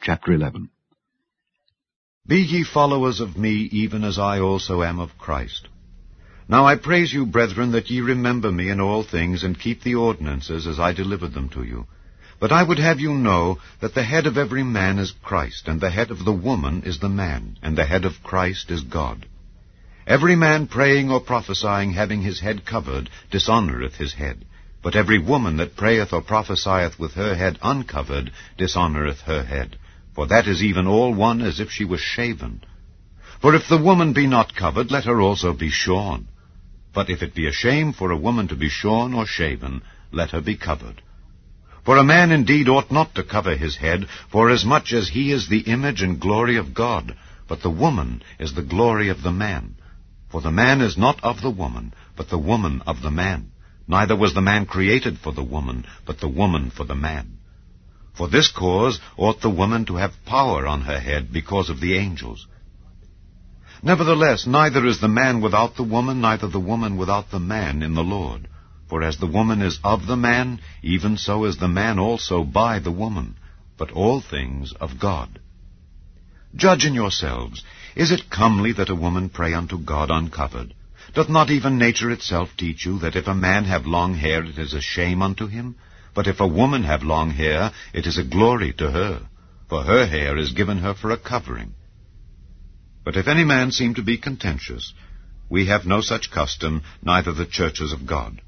Chapter 11. Be ye followers of me, even as I also am of Christ. Now I praise you, brethren, that ye remember me in all things, and keep the ordinances as I delivered them to you. But I would have you know that the head of every man is Christ, and the head of the woman is the man, and the head of Christ is God. Every man praying or prophesying, having his head covered, dishonoureth his head. But every woman that prayeth or prophesieth with her head uncovered, dishonoureth her head. For that is even all one as if she was shaven. For if the woman be not covered, let her also be shorn. But if it be a shame for a woman to be shorn or shaven, let her be covered. For a man indeed ought not to cover his head, forasmuch as he is the image and glory of God, but the woman is the glory of the man. For the man is not of the woman, but the woman of the man. Neither was the man created for the woman, but the woman for the man. For this cause ought the woman to have power on her head because of the angels. Nevertheless, neither is the man without the woman, neither the woman without the man in the Lord. For as the woman is of the man, even so is the man also by the woman, but all things of God. Judge in yourselves, is it comely that a woman pray unto God uncovered? Doth not even nature itself teach you that if a man have long hair, it is a shame unto him? But if a woman have long hair, it is a glory to her, for her hair is given her for a covering. But if any man seem to be contentious, we have no such custom, neither the churches of God.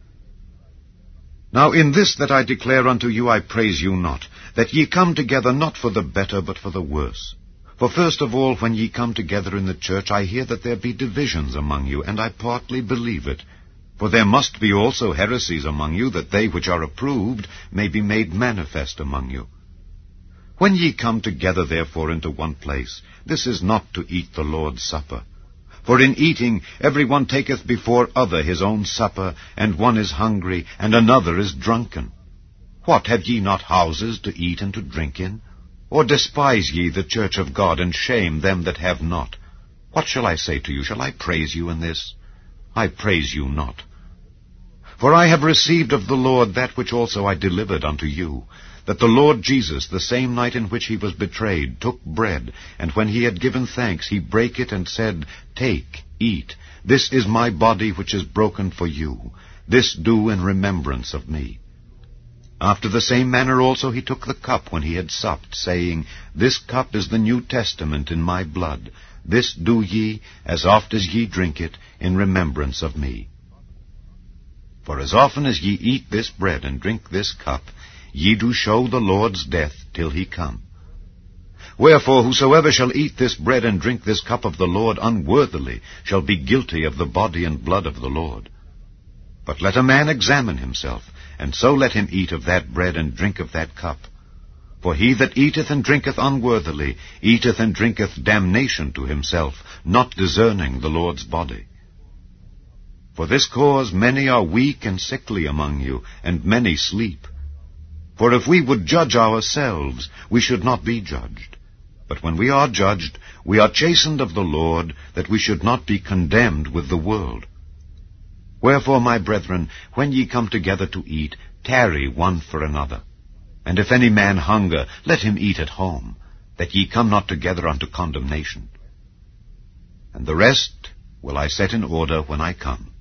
Now in this that I declare unto you I praise you not, that ye come together not for the better, but for the worse. For first of all, when ye come together in the church, I hear that there be divisions among you, and I partly believe it. For there must be also heresies among you, that they which are approved may be made manifest among you. When ye come together therefore into one place, this is not to eat the Lord's supper. For in eating every one taketh before other his own supper, and one is hungry, and another is drunken. What, have ye not houses to eat and to drink in? Or despise ye the church of God, and shame them that have not? What shall I say to you? Shall I praise you in this? I praise you not. For I have received of the Lord that which also I delivered unto you, that the Lord Jesus, the same night in which he was betrayed, took bread, and when he had given thanks, he brake it, and said, Take, eat, this is my body which is broken for you. This do in remembrance of me. After the same manner also he took the cup when he had supped, saying, This cup is the New Testament in my blood. This do ye, as oft as ye drink it, in remembrance of me. For as often as ye eat this bread and drink this cup, ye do show the Lord's death till he come. Wherefore whosoever shall eat this bread and drink this cup of the Lord unworthily shall be guilty of the body and blood of the Lord. But let a man examine himself, and so let him eat of that bread and drink of that cup. For he that eateth and drinketh unworthily eateth and drinketh damnation to himself, not discerning the Lord's body. For this cause many are weak and sickly among you, and many sleep. For if we would judge ourselves, we should not be judged. But when we are judged, we are chastened of the Lord, that we should not be condemned with the world. Wherefore, my brethren, when ye come together to eat, tarry one for another. And if any man hunger, let him eat at home, that ye come not together unto condemnation. And the rest will I set in order when I come.